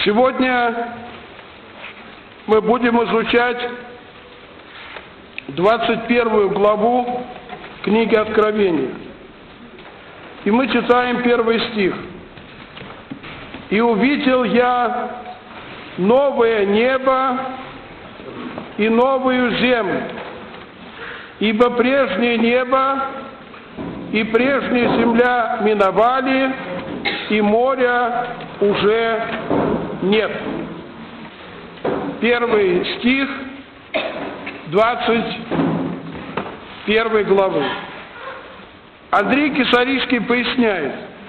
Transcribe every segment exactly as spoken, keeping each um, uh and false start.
Сегодня мы будем изучать двадцать первую главу книги Откровения. И мы читаем первый стих. «И увидел я новое небо и новую землю, ибо прежнее небо и прежняя земля миновали, и моря уже нет». Первый стих двадцать первой главы. Андрей Кесарийский поясняет,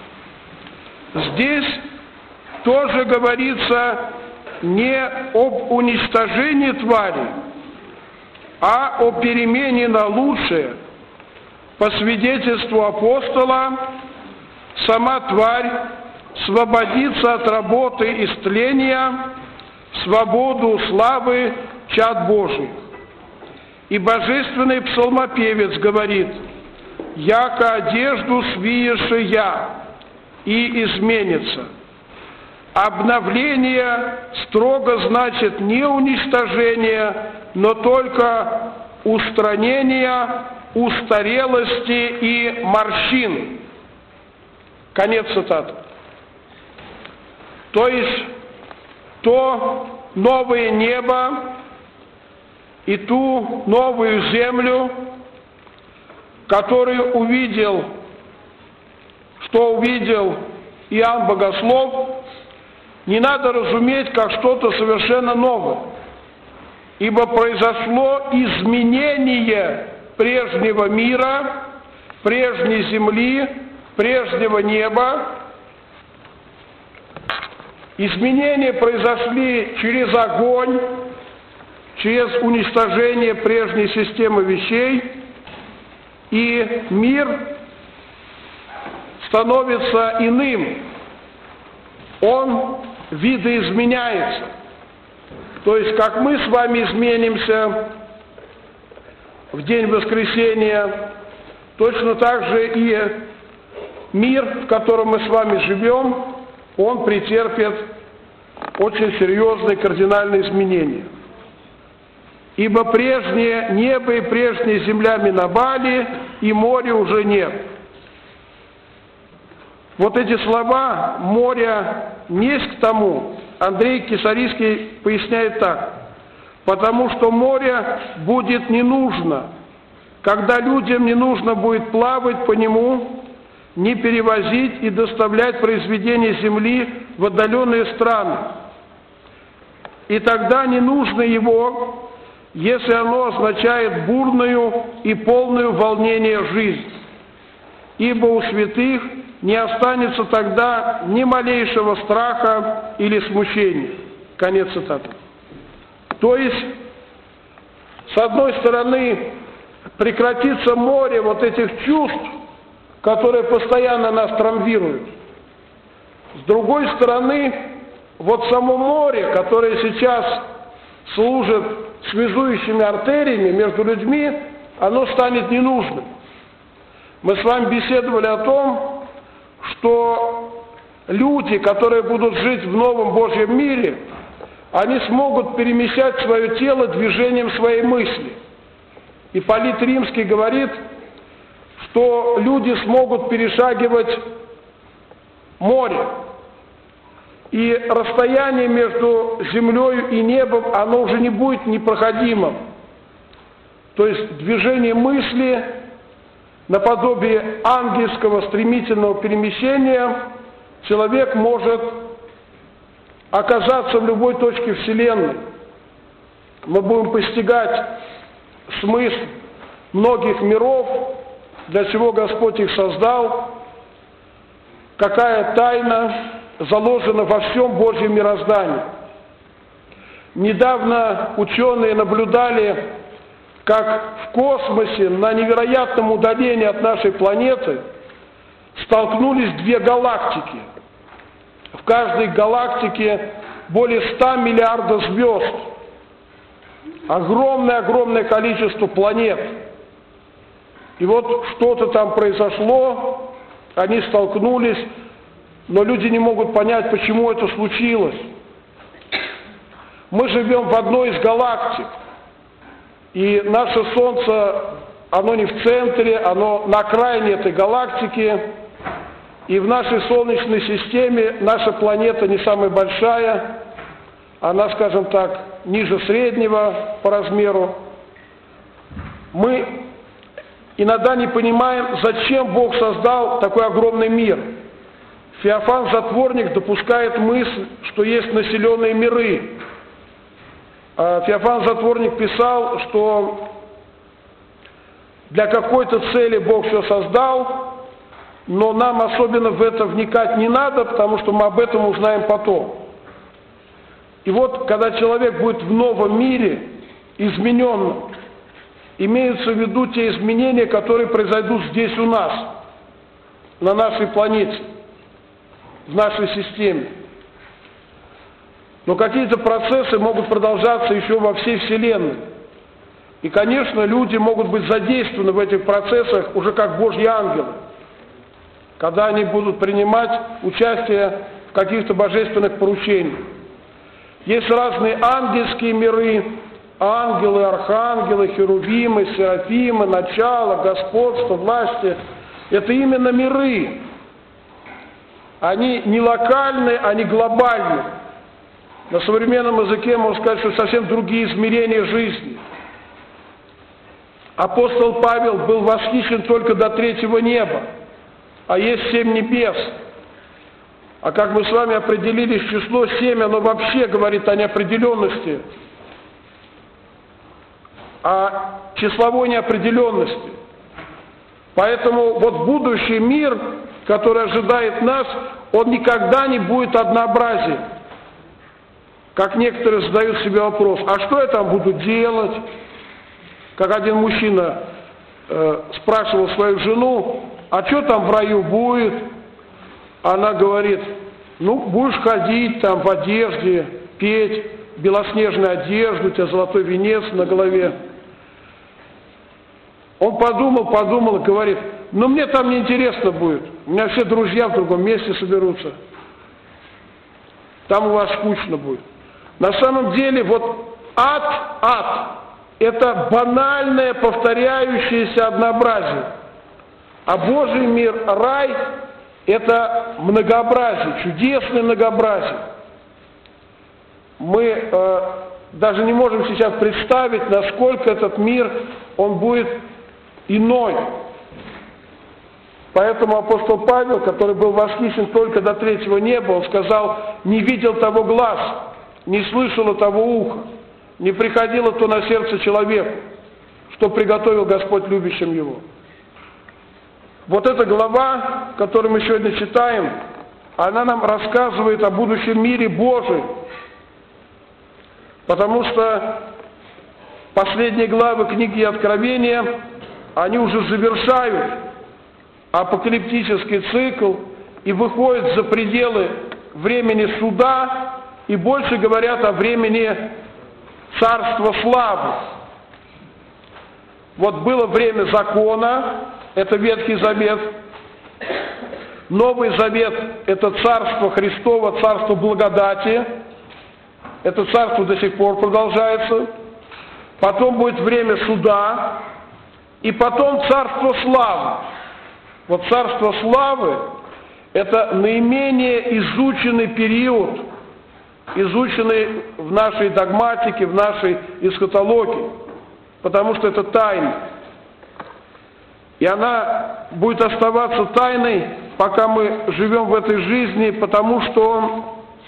здесь тоже говорится не об уничтожении твари, а о перемене на лучшее. По свидетельству апостола, сама тварь освободится от работы истления в свободу славы чад Божьих. И божественный псалмопевец говорит: «Яко одежду свиеше я, и изменится». Обновление строго значит не уничтожение, но только устранение устарелости и морщин. Конец цитаты. То есть то новое небо и ту новую землю, которую увидел, что увидел Иоанн Богослов, не надо разуметь как что-то совершенно новое, ибо произошло изменение прежнего мира, прежней земли, прежнего неба. Изменения произошли через огонь, через уничтожение прежней системы вещей, и мир становится иным. Он видоизменяется. То есть, как мы с вами изменимся в день воскресения, точно так же и мир, в котором мы с вами живем, он претерпит очень серьезные кардинальные изменения. Ибо прежнее небо и прежняя земля миновали, и моря уже нет. Вот эти слова «моря несть к тому» Андрей Кесарийский поясняет так: потому что море будет не нужно, когда людям не нужно будет плавать по нему, не перевозить и доставлять произведения земли в отдаленные страны. И тогда не нужно его, если оно означает бурную и полную волнения жизнь. Ибо у святых не останется тогда ни малейшего страха или смущения. Конец цитаты. То есть, с одной стороны, прекратится море вот этих чувств, которые постоянно нас травмируют. С другой стороны, вот само море, которое сейчас служит связующими артериями между людьми, оно станет ненужным. Мы с вами беседовали о том, что люди, которые будут жить в новом Божьем мире, они смогут перемещать свое тело движением своей мысли. Ипполит Римский говорит, что люди смогут перешагивать море. И расстояние между землей и небом, оно уже не будет непроходимым. То есть движение мысли наподобие ангельского стремительного перемещения, человек может оказаться в любой точке Вселенной. Мы будем постигать смысл многих миров, для чего Господь их создал, какая тайна заложена во всем Божьем мироздании. Недавно ученые наблюдали, как в космосе на невероятном удалении от нашей планеты столкнулись две галактики. В каждой галактике более ста миллиардов звезд. Огромное-огромное количество планет. И вот что-то там произошло, они столкнулись, но люди не могут понять, почему это случилось. Мы живем в одной из галактик, и наше Солнце, оно не в центре, оно на окраине этой галактики, и в нашей Солнечной системе наша планета не самая большая, она, скажем так, ниже среднего по размеру. Мы иногда не понимаем, зачем Бог создал такой огромный мир. Феофан Затворник допускает мысль, что есть населенные миры. Феофан Затворник писал, что для какой-то цели Бог все создал, но нам особенно в это вникать не надо, потому что мы об этом узнаем потом. И вот, когда человек будет в новом мире, измененном, имеются в виду те изменения, которые произойдут здесь у нас, на нашей планете, в нашей системе. Но какие-то процессы могут продолжаться еще во всей Вселенной. И, конечно, люди могут быть задействованы в этих процессах уже как Божьи ангелы, когда они будут принимать участие в каких-то божественных поручениях. Есть разные ангельские миры, ангелы, архангелы, херувимы, серафимы, начало, господство, власти. Это именно миры. Они не локальные, они глобальные. На современном языке можно сказать, что совсем другие измерения жизни. Апостол Павел был восхищен только до третьего неба, а есть семь небес. А как мы с вами определились, число семь, оно вообще говорит о неопределенности, о числовой неопределенности. Поэтому вот будущий мир, который ожидает нас, он никогда не будет однообразен. Как некоторые задают себе вопрос, а что я там буду делать? Как один мужчина э, спрашивал свою жену, а что там в раю будет? Она говорит, ну, будешь ходить там в одежде, петь, белоснежную одежду, у тебя золотой венец на голове. Он подумал, подумал и говорит, ну, мне там неинтересно будет, у меня все друзья в другом месте соберутся, там у вас скучно будет. На самом деле, вот ад, ад, это банальное, повторяющееся однообразие. А Божий мир, рай, это многообразие, чудесное многообразие. Мы э, даже не можем сейчас представить, насколько этот мир, он будет иной. Поэтому апостол Павел, который был восхищен только до третьего неба, он сказал, не видел того глаз, не слышало того уха, не приходило то на сердце человеку, что приготовил Господь любящим его. Вот эта глава, которую мы сегодня читаем, она нам рассказывает о будущем мире Божьем, потому что последние главы книги Откровения, они уже завершают апокалиптический цикл и выходят за пределы времени суда и больше говорят о времени царства славы. Вот было время закона, это Ветхий Завет. Новый Завет – это царство Христово, царство благодати. Это царство до сих пор продолжается. Потом будет время суда. И потом царство славы. Вот царство славы – это наименее изученный период, изученный в нашей догматике, в нашей эсхатологии, потому что это тайна. И она будет оставаться тайной, пока мы живем в этой жизни, потому что он,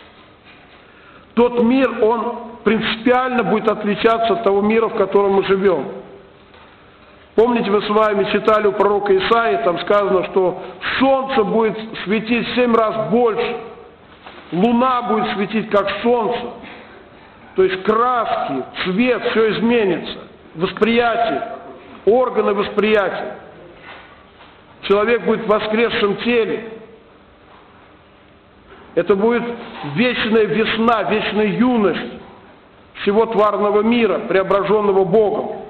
тот мир, он принципиально будет отличаться от того мира, в котором мы живем. Помните, мы с вами читали у пророка Исаии, там сказано, что солнце будет светить в семь раз больше, луна будет светить как солнце, то есть краски, цвет, все изменится, восприятие, органы восприятия. Человек будет в воскресшем теле. Это будет вечная весна, вечная юность всего тварного мира, преображенного Богом.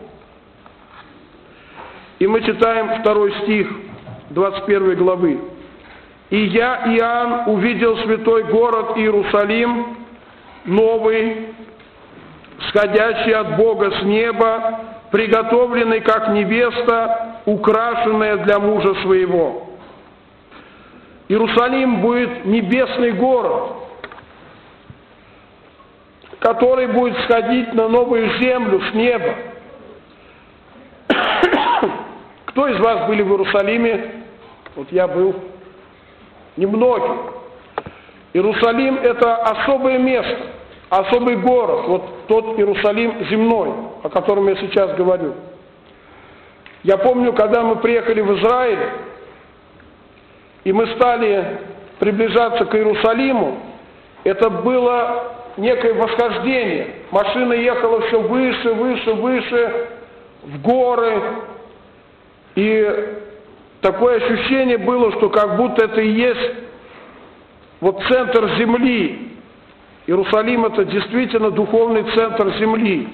И мы читаем второй стих двадцать первой главы. «И я, Иоанн, увидел святой город Иерусалим, новый, сходящий от Бога с неба, приготовленный как невеста, украшенная для мужа своего. Иерусалим будет небесный город, который будет сходить на новую землю с неба. Кто из вас были в Иерусалиме? Вот я был. Немногие. Иерусалим – это особое место, особый город. Вот тот Иерусалим земной, о котором я сейчас говорю. Я помню, когда мы приехали в Израиль, и мы стали приближаться к Иерусалиму, это было некое восхождение. Машина ехала все выше, выше, выше, в горы. И такое ощущение было, что как будто это и есть вот центр земли. Иерусалим – это действительно духовный центр земли.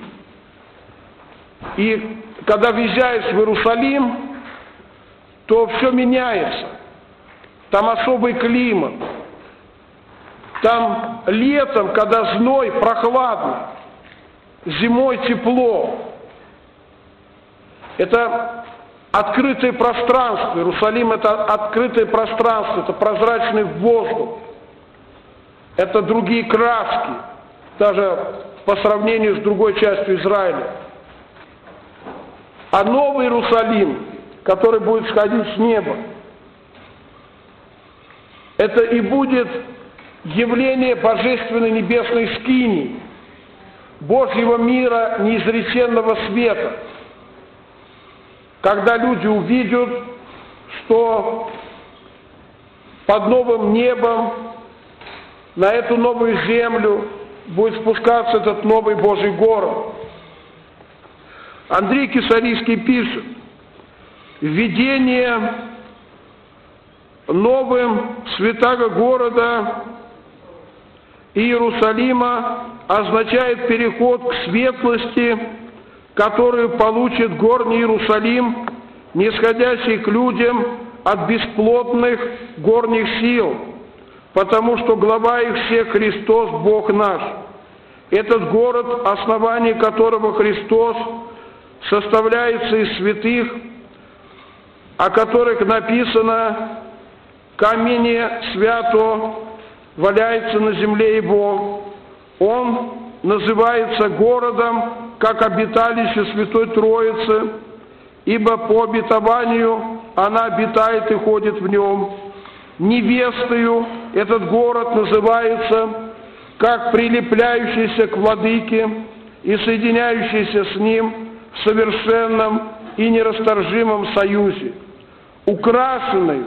И когда въезжаешь в Иерусалим, то все меняется. Там особый климат. Там летом, когда зной, прохладно. Зимой тепло. Это открытое пространство. Иерусалим – это открытое пространство, это прозрачный воздух. Это другие краски, даже по сравнению с другой частью Израиля. А новый Иерусалим, который будет сходить с неба, это и будет явление божественной небесной скинии, Божьего мира неизреченного света. Когда люди увидят, что под новым небом на эту новую землю будет спускаться этот новый Божий город. Андрей Кесарийский пишет: введение новым святаго города Иерусалима означает переход к светлости, которую получит горний Иерусалим, нисходящий к людям от бесплотных горних сил, потому что глава их всех Христос, Бог наш. Этот город, основание которого Христос, составляется из святых, о которых написано: «Камень свято валяется на земле его». Он называется городом, как обиталище Святой Троицы, ибо по обетованию она обитает и ходит в нем. Невестою этот город называется, как прилепляющийся к владыке и соединяющийся с ним в совершенном и нерасторжимом союзе. Украшенный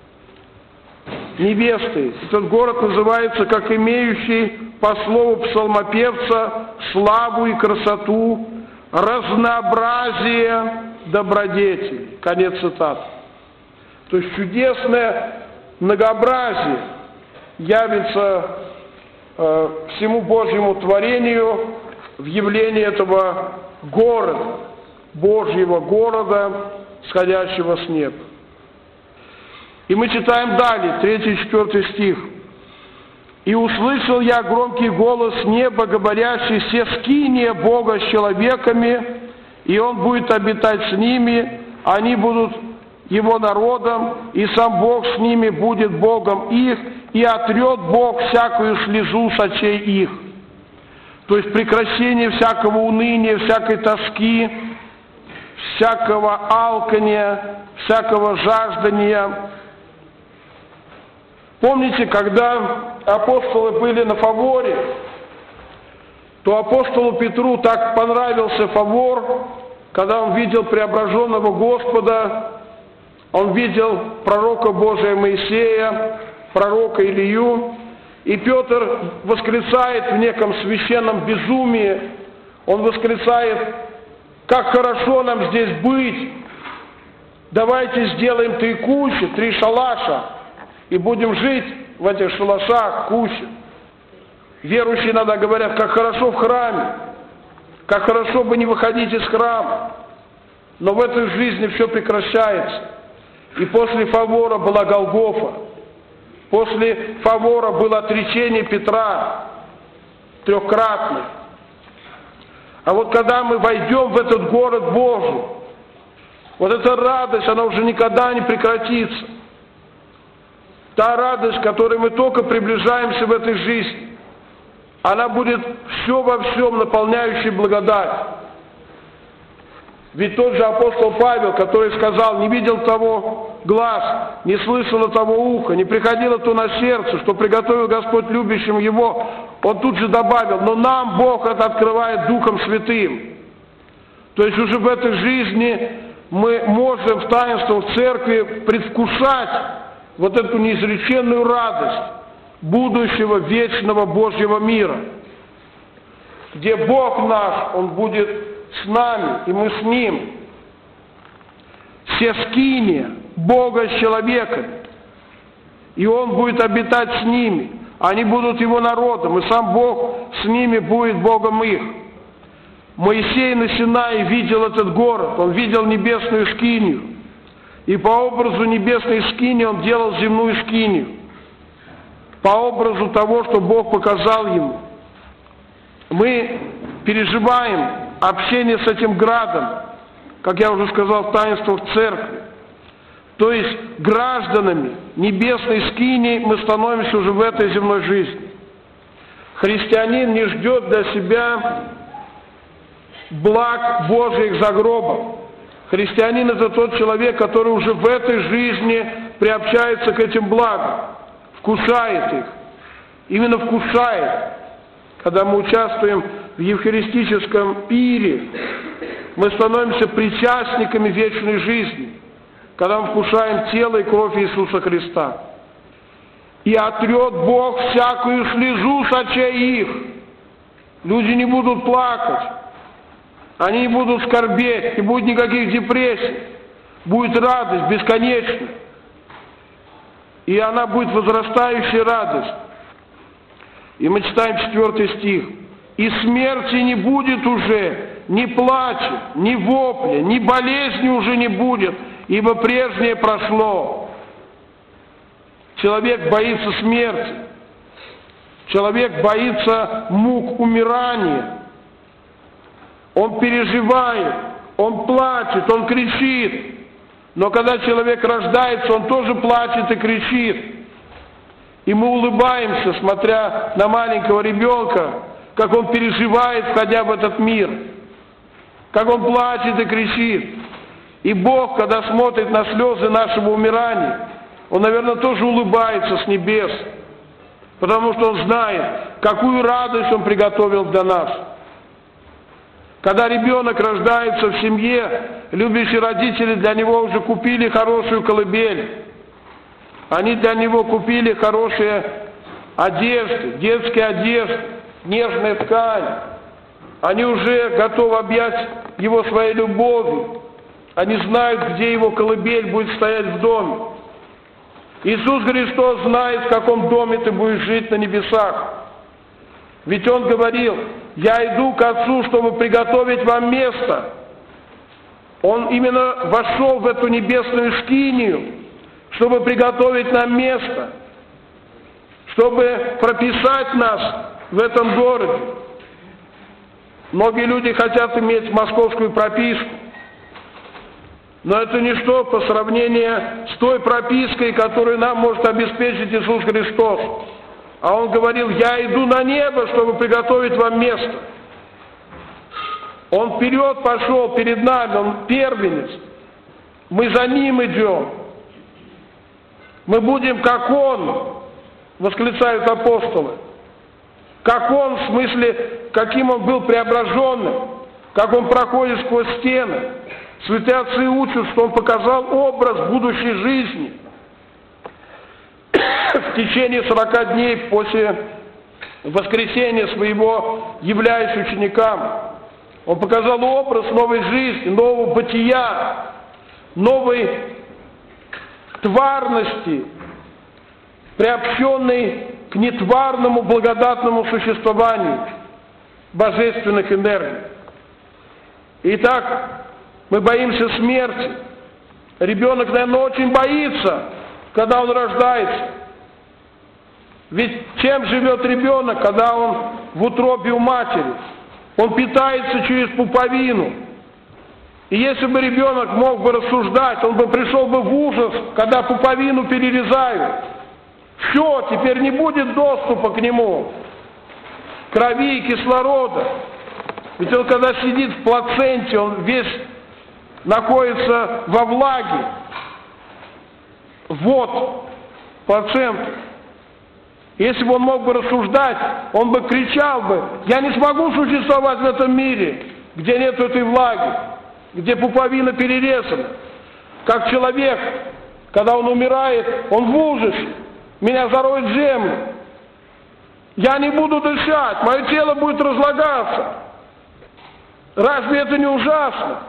невестой этот город называется, как имеющий, по слову псалмопевца, славу и красоту, разнообразие добродетелей. Конец цитаты. То есть чудесное многообразие явится э, всему Божьему творению в явлении этого города, Божьего города, сходящего с неба. И мы читаем далее, третий и четвертый стих. «И услышал я громкий голос неба, говорящий: се скиния Бога с человеками, и Он будет обитать с ними, они будут Его народом, и сам Бог с ними будет Богом их, и отрет Бог всякую слезу с очей их». То есть прекращение всякого уныния, всякой тоски, всякого алкания, всякого жаждания. Помните, когда апостолы были на Фаворе, то апостолу Петру так понравился Фавор, когда он видел преображенного Господа, он видел пророка Божия Моисея, пророка Илию, и Петр восклицает в неком священном безумии, он восклицает: как хорошо нам здесь быть, давайте сделаем три кущи, три шалаша, и будем жить в этих шалашах, кущах. Верующие иногда говорят: как хорошо в храме, как хорошо бы не выходить из храма. Но в этой жизни все прекращается. И после Фавора была Голгофа. После Фавора было отречение Петра трехкратное. А вот когда мы войдем в этот город Божий, вот эта радость, она уже никогда не прекратится. Та радость, к которой мы только приближаемся в этой жизни, она будет все во всем наполняющей благодать. Ведь тот же апостол Павел, который сказал: не видел того глаз, не слышало того уха, не приходило то на сердце, что приготовил Господь любящим его, он тут же добавил: но нам Бог это открывает Духом Святым. То есть уже в этой жизни мы можем в таинствах церкви предвкушать вот эту неизреченную радость будущего вечного Божьего мира, где Бог наш, Он будет с нами, и мы с Ним. Все скиния Бога с человеками, и Он будет обитать с ними, они будут Его народом, и сам Бог с ними будет Богом их. Моисей на Синае видел этот город, он видел небесную скинию, и по образу небесной скинии он делал земную скинию, по образу того, что Бог показал ему. Мы переживаем общение с этим градом, как я уже сказал, в таинствах церкви. То есть гражданами небесной скинии мы становимся уже в этой земной жизни. Христианин не ждет для себя благ Божьих за гробом. Христианин — это тот человек, который уже в этой жизни приобщается к этим благам, вкушает их. Именно вкушает. Когда мы участвуем в евхаристическом пире, мы становимся причастниками вечной жизни, когда мы вкушаем тело и кровь Иисуса Христа. И отрет Бог всякую слезу с очей их. Люди не будут плакать, они не будут скорбеть, не будет никаких депрессий, будет радость бесконечная. И она будет возрастающая радость. И мы читаем четвертый стих. «И смерти не будет уже, ни плача, ни вопля, ни болезни уже не будет, ибо прежнее прошло». Человек боится смерти. Человек боится мук умирания. Он переживает, он плачет, он кричит. Но когда человек рождается, он тоже плачет и кричит. И мы улыбаемся, смотря на маленького ребенка, как он переживает, входя в этот мир. Как он плачет и кричит. И Бог, когда смотрит на слезы нашего умирания, Он, наверное, тоже улыбается с небес. Потому что Он знает, какую радость Он приготовил для нас. Когда ребенок рождается в семье, любящие родители для него уже купили хорошую колыбель. Они для него купили хорошие одежды, детские одежды, нежная ткань. Они уже готовы объять его своей любовью. Они знают, где его колыбель будет стоять в доме. Иисус Христос знает, в каком доме ты будешь жить на небесах. Ведь Он говорил: «Я иду к Отцу, чтобы приготовить вам место». Он именно вошел в эту небесную скинию, чтобы приготовить нам место, чтобы прописать нас в этом городе. Многие люди хотят иметь московскую прописку, но это ничто по сравнению с той пропиской, которую нам может обеспечить Иисус Христос. А Он говорил: «Я иду на небо, чтобы приготовить вам место». Он вперед пошел перед нами, Он первенец. Мы за Ним идем. Мы будем как Он, восклицают апостолы. Как Он, в смысле, каким Он был преображенным, как Он проходит сквозь стены. Святые отцы учат, что Он показал образ будущей жизни. В течение сорока дней после воскресения своего, являясь ученикам, Он показал образ новой жизни, нового бытия, новой тварности, приобщенной к нетварному благодатному существованию божественных энергий. Итак, мы боимся смерти. Ребенок, наверное, очень боится, когда он рождается. Ведь чем живет ребенок, когда он в утробе у матери? Он питается через пуповину. И если бы ребенок мог бы рассуждать, он бы пришел бы в ужас, когда пуповину перерезают. Все, теперь не будет доступа к нему, крови и кислорода. Ведь он, когда сидит в плаценте, он весь находится во влаге. Вот плацента. Если бы он мог бы рассуждать, он бы кричал бы: я не смогу существовать в этом мире, где нет этой влаги, где пуповина перерезана. Как человек, когда он умирает, он в ужасе. Меня зароют в землю. Я не буду дышать, мое тело будет разлагаться. Разве это не ужасно?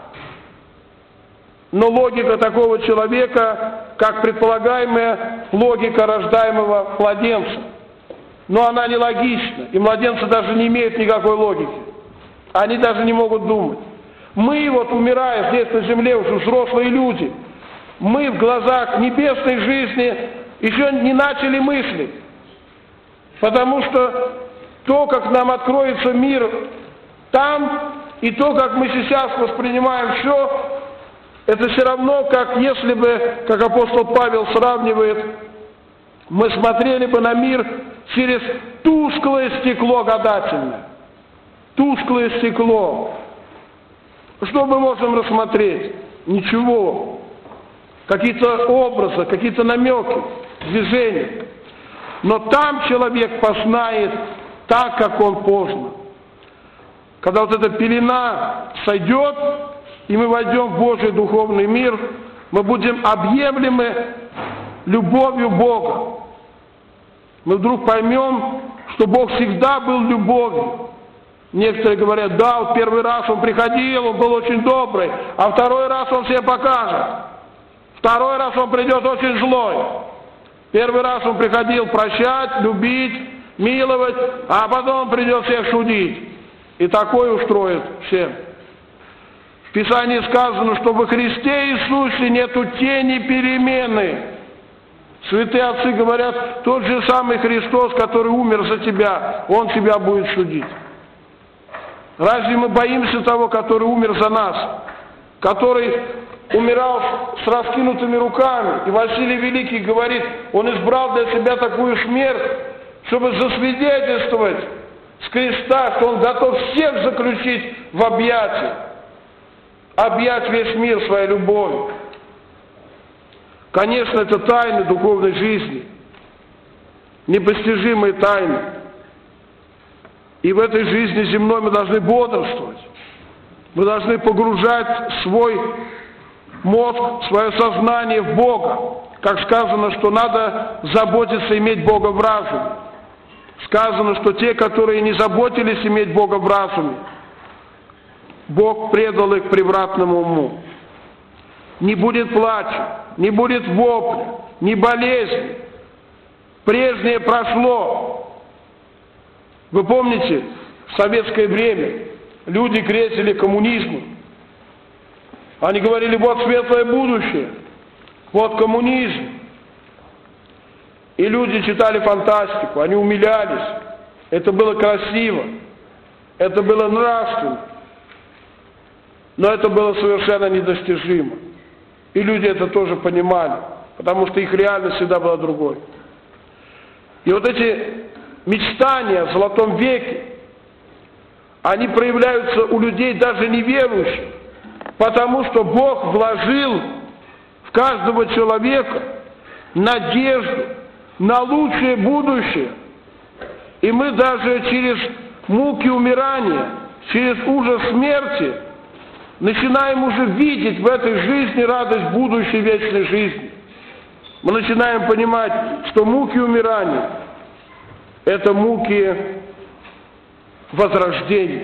Но логика такого человека, как предполагаемая логика рождаемого младенца. Но она не логична, и младенцы даже не имеют никакой логики. Они даже не могут думать. Мы, вот умирая здесь на земле, уже взрослые люди, мы в глазах небесной жизни еще не начали мыслить. Потому что то, как нам откроется мир там, и то, как мы сейчас воспринимаем все, это все равно, как если бы, как апостол Павел сравнивает, мы смотрели бы на мир через тусклое стекло гадательное. Тусклое стекло. Что мы можем рассмотреть? Ничего. Какие-то образы, какие-то намеки, движения. Но там человек познает так, как он познан. Когда вот эта пелена сойдет, и мы войдем в Божий духовный мир, мы будем объемлемы любовью Бога. Мы вдруг поймем, что Бог всегда был любовью. Некоторые говорят: да, вот первый раз Он приходил, Он был очень добрый, а второй раз Он всем покажет. Второй раз Он придет очень злой. Первый раз Он приходил прощать, любить, миловать, а потом Он придет всех судить. И такое устроит всем. В Писании сказано, что во Христе Иисусе нету тени перемены. Святые отцы говорят: тот же самый Христос, который умер за тебя, Он тебя будет судить. Разве мы боимся того, который умер за нас, который умирал с раскинутыми руками? И Василий Великий говорит, он избрал для себя такую смерть, чтобы засвидетельствовать с креста, что он готов всех заключить в объятия, объять весь мир своей любовью. Конечно, это тайны духовной жизни, непостижимые тайны. И в этой жизни земной мы должны бодрствовать. Мы должны погружать свой мозг, свое сознание в Бога. Как сказано, что надо заботиться иметь Бога в разуме. Сказано, что те, которые не заботились иметь Бога в разуме, Бог предал их превратному уму. Не будет плача, не будет вопля, ни болезни. Прежнее прошло. Вы помните, в советское время люди грезили коммунизму. Они говорили: вот светлое будущее, вот коммунизм. И люди читали фантастику, они умилялись. Это было красиво, это было нравственно. Но это было совершенно недостижимо. И люди это тоже понимали, потому что их реальность всегда была другой. И вот эти мечтания в золотом веке, они проявляются у людей даже неверующих, потому что Бог вложил в каждого человека надежду на лучшее будущее. И мы даже через муки умирания, через ужас смерти начинаем уже видеть в этой жизни радость будущей вечной жизни. Мы начинаем понимать, что муки умирания – это муки возрождения,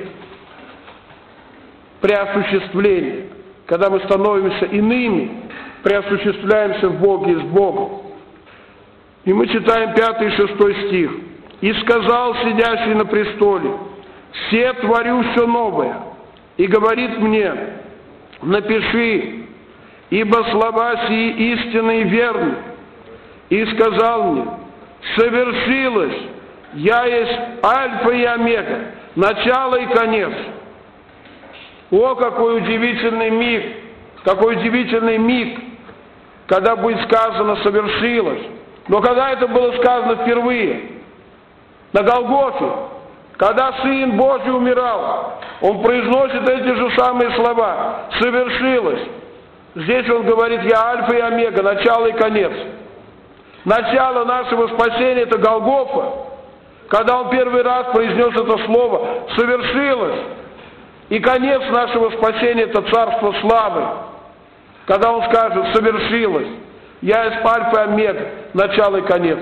преосуществления, когда мы становимся иными, преосуществляемся в Боге и с Богом. И мы читаем пятый и шестой стих. «И сказал сидящий на престоле: се творю все новое, и говорит мне: напиши, ибо слова сии истинны и верны. И сказал мне: совершилось, я есть Альфа и Омега, начало и конец. О, какой удивительный миг, какой удивительный миг, когда будет сказано «совершилось». Но когда это было сказано впервые? На Голгофе, когда Сын Божий умирал, Он произносит эти же самые слова «совершилось». Здесь Он говорит «я Альфа и Омега, начало и конец». Начало нашего спасения – это Голгофа, когда Он первый раз произнес это слово «совершилось». И конец нашего спасения – это Царство Славы, когда Он скажет «совершилось». Я есть Альфа и Омега, начало и конец.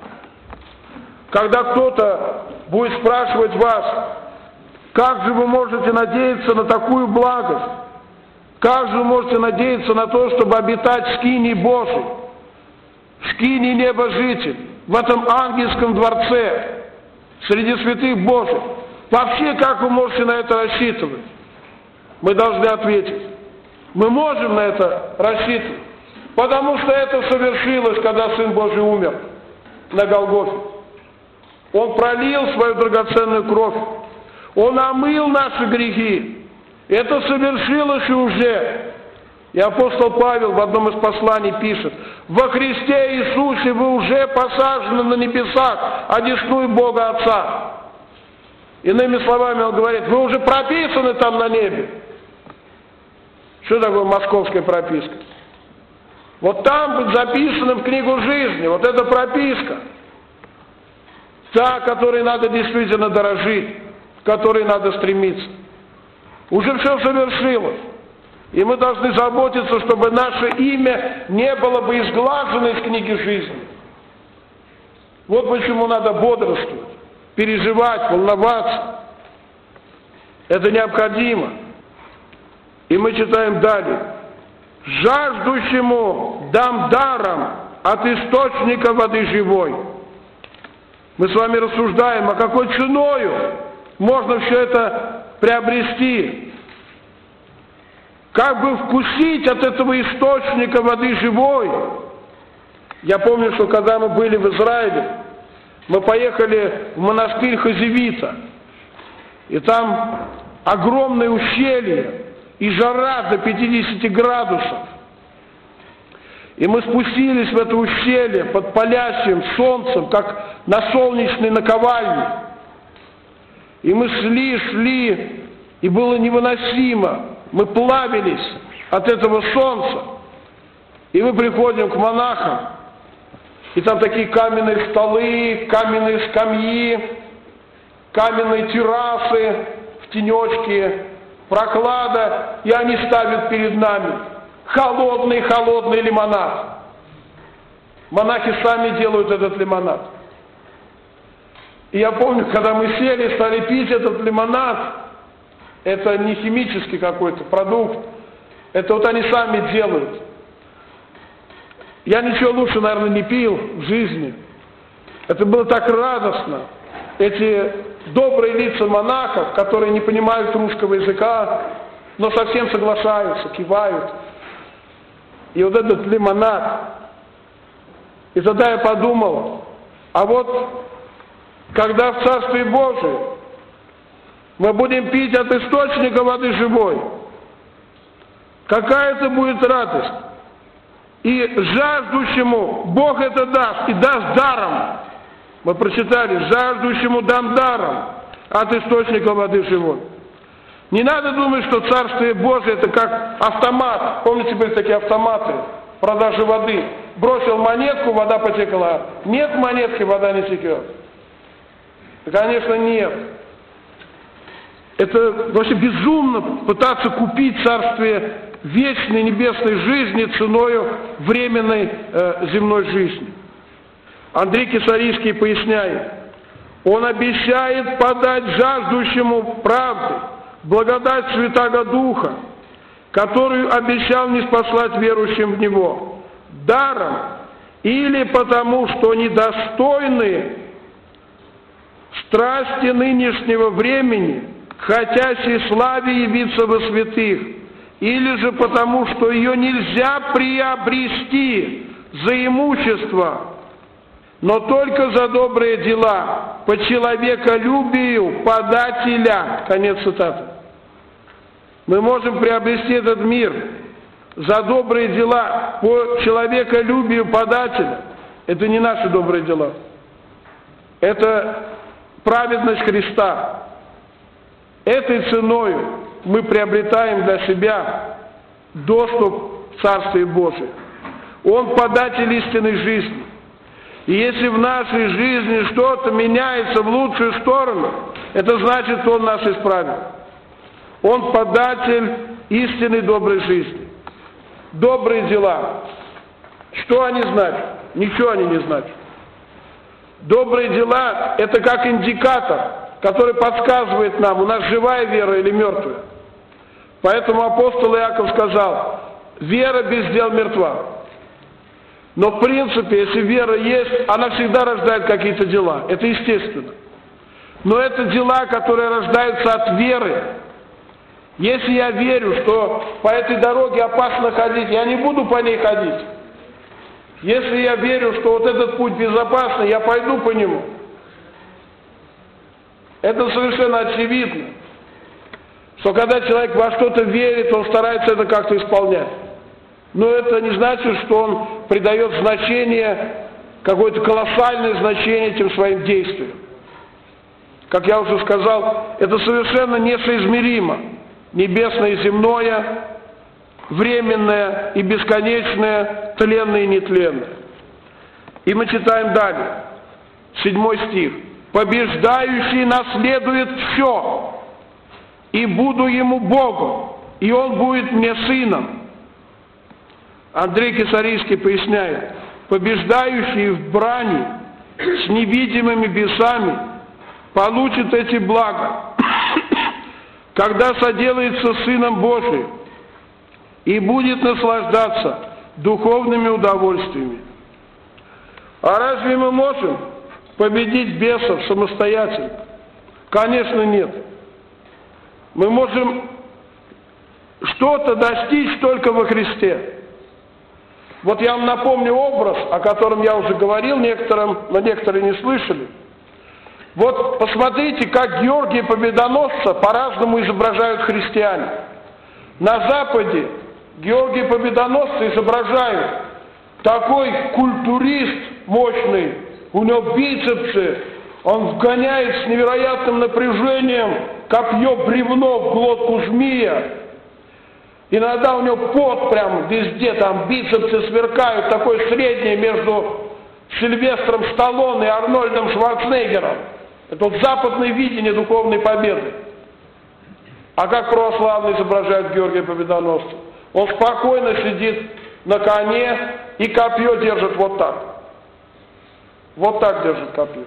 Когда кто-то будет спрашивать вас, как же вы можете надеяться на такую благость, как же вы можете надеяться на то, чтобы обитать в скинии Божией, в скинии небожитель, в этом ангельском дворце, среди святых Божьих, вообще как вы можете на это рассчитывать? Мы должны ответить, мы можем на это рассчитывать, потому что это совершилось, когда Сын Божий умер на Голгофе. Он пролил свою драгоценную кровь, Он омыл наши грехи. Это совершилось уже. И апостол Павел в одном из посланий пишет: «Во Христе Иисусе вы уже посажены на небесах, одесную Бога Отца». Иными словами, он говорит, вы уже прописаны там на небе. Что такое московская прописка? Вот там быть записанным в книгу жизни, вот эта прописка, та, которой надо действительно дорожить, к которой надо стремиться. Уже все совершилось. И мы должны заботиться, чтобы наше имя не было бы изглажено из книги жизни. Вот почему надо бодрствовать, переживать, волноваться. Это необходимо. И мы читаем далее. «Жаждущему дам даром от источника воды живой». Мы с вами рассуждаем, а какой ценою можно все это приобрести. Как бы вкусить от этого источника воды живой. Я помню, что когда мы были в Израиле, мы поехали в монастырь Хазевита, и там огромное ущелье, и жара до пятидесяти градусов. И мы спустились в это ущелье под палящим солнцем, как на солнечной наковальне. И мы шли, шли, и было невыносимо. Мы плавились от этого солнца. И мы приходим к монахам, и там такие каменные столы, каменные скамьи, каменные террасы в тенечке, прохлада, и они ставят перед нами холодный-холодный лимонад. Монахи сами делают этот лимонад. И я помню, когда мы сели, стали пить этот лимонад, это не химический какой-то продукт, это вот они сами делают. Я ничего лучше, наверное, не пил в жизни. Это было так радостно. Эти добрые лица монахов, которые не понимают русского языка, но совсем соглашаются, кивают. И вот этот лимонад. И тогда я подумал, а вот когда в Царстве Божьем мы будем пить от источника воды живой, какая это будет радость. И жаждущему Бог это даст, и даст даром. Мы прочитали, жаждущему дам даром от источника воды живой. Не надо думать, что Царствие Божие это как автомат. Помните, были такие автоматы продажи воды. Бросил монетку, вода потекла. Нет монетки, вода не текет. Да, конечно, нет. Это вообще безумно пытаться купить Царствие вечной небесной жизни ценою временной э, земной жизни. Андрей Кесарийский поясняет, он обещает подать жаждущему правды, благодать Святаго Духа, которую обещал ниспослать верующим в Него, даром или потому, что недостойны страсти нынешнего времени, хотящей славе явиться во святых, или же потому, что ее нельзя приобрести за имущество, но только за добрые дела, по человеколюбию подателя». Конец цитаты. Мы можем приобрести этот мир за добрые дела, по человеколюбию подателя. Это не наши добрые дела. Это праведность Христа. Этой ценой мы приобретаем для себя доступ в Царствие Божие. Он податель истинной жизни. И если в нашей жизни что-то меняется в лучшую сторону, это значит, Он нас исправил. Он податель истинной доброй жизни. Добрые дела. Что они значат? Ничего они не значат. Добрые дела – это как индикатор, который подсказывает нам, у нас живая вера или мертвая. Поэтому апостол Иаков сказал: вера без дел мертва. Но в принципе, если вера есть, она всегда рождает какие-то дела. Это естественно. Но это дела, которые рождаются от веры. Если я верю, что по этой дороге опасно ходить, я не буду по ней ходить. Если я верю, что вот этот путь безопасный, я пойду по нему. Это совершенно очевидно, что когда человек во что-то верит, он старается это как-то исполнять. Но это не значит, что он придает значение, какое-то колоссальное значение этим своим действиям. Как я уже сказал, это совершенно несоизмеримо. Небесное и земное, временное и бесконечное, тленное и нетленное. И мы читаем далее, седьмой стих. «Побеждающий наследует все, и буду ему Богом, и он будет мне сыном». Андрей Кесарийский поясняет: побеждающий в брани с невидимыми бесами получит эти блага, когда соделается Сыном Божиим и будет наслаждаться духовными удовольствиями. А разве мы можем победить бесов самостоятельно? Конечно, нет. Мы можем что-то достичь только во Христе. Вот я вам напомню образ, о котором я уже говорил некоторым, но некоторые не слышали. Вот посмотрите, как Георгия Победоносца по-разному изображают христиане. На Западе Георгия Победоносца изображают такой культурист мощный, у него бицепсы, он вгоняет с невероятным напряжением копье бревно в глотку змея. Иногда у него пот прям везде, там бицепсы сверкают, такое среднее между Сильвестром Сталлоне и Арнольдом Шварценеггером. Это вот западное видение духовной победы. А как православные изображают Георгия Победоносца? Он спокойно сидит на коне и копье держит вот так. Вот так держит копье.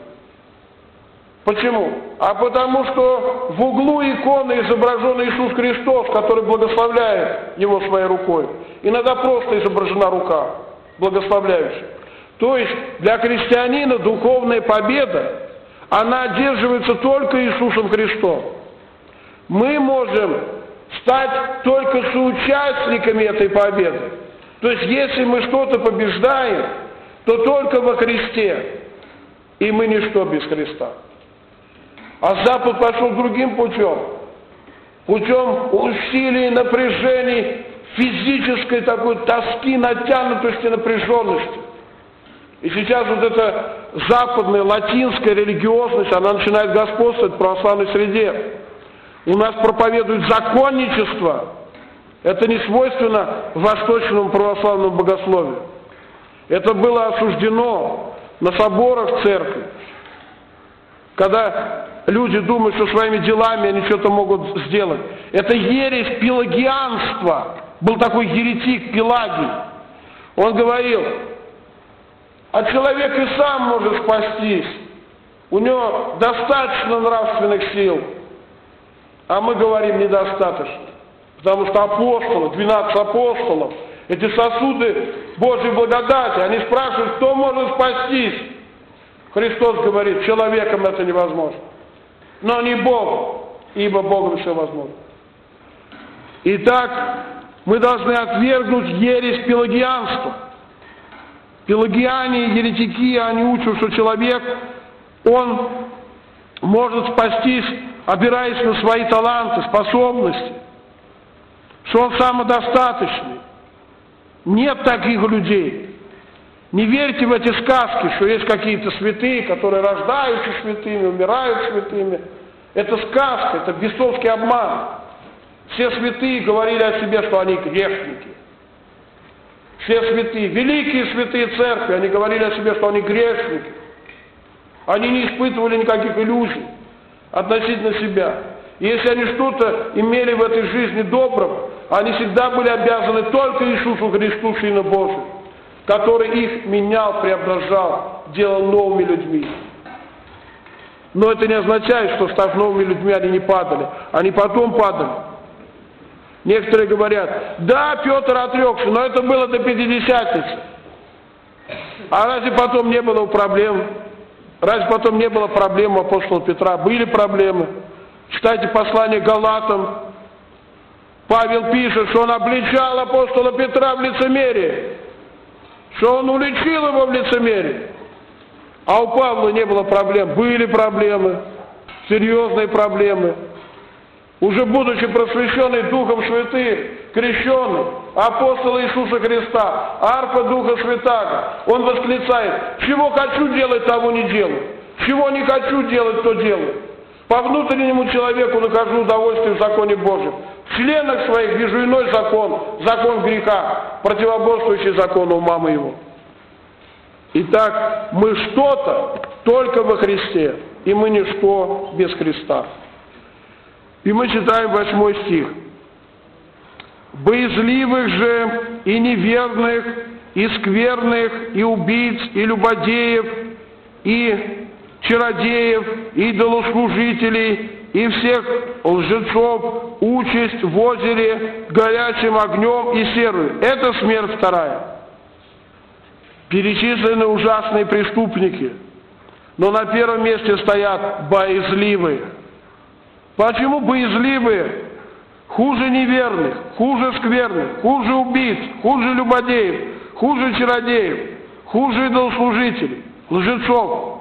Почему? А потому что в углу иконы изображен Иисус Христос, который благословляет его своей рукой. Иногда просто изображена рука, благословляющая. То есть для христианина духовная победа, она одерживается только Иисусом Христом. Мы можем стать только соучастниками этой победы. То есть если мы что-то побеждаем, то только во Христе. И мы ничто без Христа. А Запад пошел другим путем. Путем усилий, напряжений, физической такой тоски, натянутости, напряженности. И сейчас вот эта западная, латинская религиозность, она начинает господствовать в православной среде. У нас проповедуют законничество. Это не свойственно восточному православному богословию. Это было осуждено на соборах церкви. Когда люди думают, что своими делами они что-то могут сделать. Это ересь пелагианства. Был такой еретик Пелагий. Он говорил: а человек и сам может спастись. У него достаточно нравственных сил. А мы говорим, недостаточно. Потому что апостолы, двенадцать апостолов, эти сосуды Божьей благодати, они спрашивают, кто может спастись. Христос говорит, человеком это невозможно. Но не Богом, ибо Богом все возможно. Итак, мы должны отвергнуть ересь пелагианства. Пелагиане, еретики, они учат, что человек, он может спастись, опираясь на свои таланты, способности, что он самодостаточный. Нет таких людей. Не верьте в эти сказки, что есть какие-то святые, которые рождаются святыми, умирают святыми. Это сказка, это бесовский обман. Все святые говорили о себе, что они грешники. Все святые, великие святые церкви, они говорили о себе, что они грешники. Они не испытывали никаких иллюзий относительно себя. И если они что-то имели в этой жизни доброго, они всегда были обязаны только Иисусу Христу, Сыну Божию, который их менял, преображал, делал новыми людьми. Но это не означает, что, став новыми людьми, они не падали. Они потом падали. Некоторые говорят, да, Петр отрекся, но это было до Пятидесятницы. А разве потом не было проблем? Разве потом не было проблем у апостола Петра? Были проблемы. Читайте послание Галатам. Павел пишет, что он обличал апостола Петра в лицемерии, что он уличил его в лицемерии. А у Павла не было проблем. Были проблемы, серьезные проблемы. Уже будучи просвещенный Духом Святым, крещенным, апостол Иисуса Христа, арфа Духа Святаго, он восклицает, чего хочу делать, того не делаю, чего не хочу делать, то делаю. По внутреннему человеку нахожу удовольствие в законе Божьем. В членах своих вижу иной закон, закон греха, противоборствующий закону ума моего. Итак, мы что-то только во Христе, и мы ничто без Христа. И мы читаем восьмой стих. «Боязливых же и неверных, и скверных, и убийц, и любодеев, и чародеев, и идолослужителей, и всех лжецов участь в озере горячим огнем и серою». Это смерть вторая. Перечислены ужасные преступники, но на первом месте стоят боязливые. Почему боязливые? Хуже неверных, хуже скверных, хуже убийц, хуже любодеев, хуже чародеев, хуже идолослужителей, лжецов.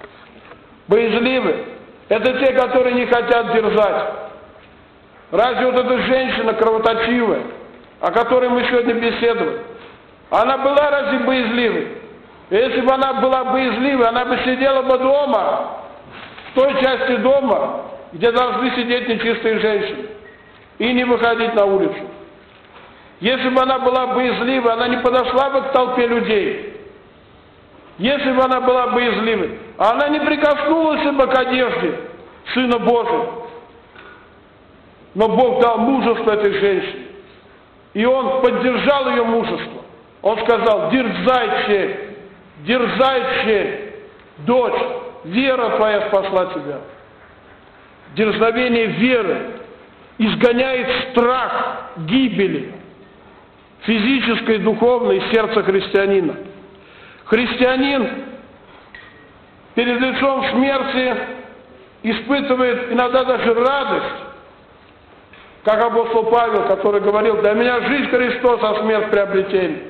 Боязливые – это те, которые не хотят дерзать. Разве вот эта женщина кровоточивая, о которой мы сегодня беседовали, она была разве боязливой? Если бы она была боязливой, она бы сидела бы дома, в той части дома, где должны сидеть нечистые женщины, и не выходить на улицу. Если бы она была боязливой, она не подошла бы к толпе людей. Если бы она была боязливой, она не прикоснулась бы к одежде Сына Божьего. Но Бог дал мужество этой женщине, и Он поддержал ее мужество. Он сказал, дерзай, дерзай, дочь, вера твоя спасла тебя. Дерзновение веры изгоняет страх гибели физической и духовной из сердца христианина. Христианин перед лицом смерти испытывает иногда даже радость, как апостол Павел, который говорил, для меня жизнь Христос, а смерть приобретение.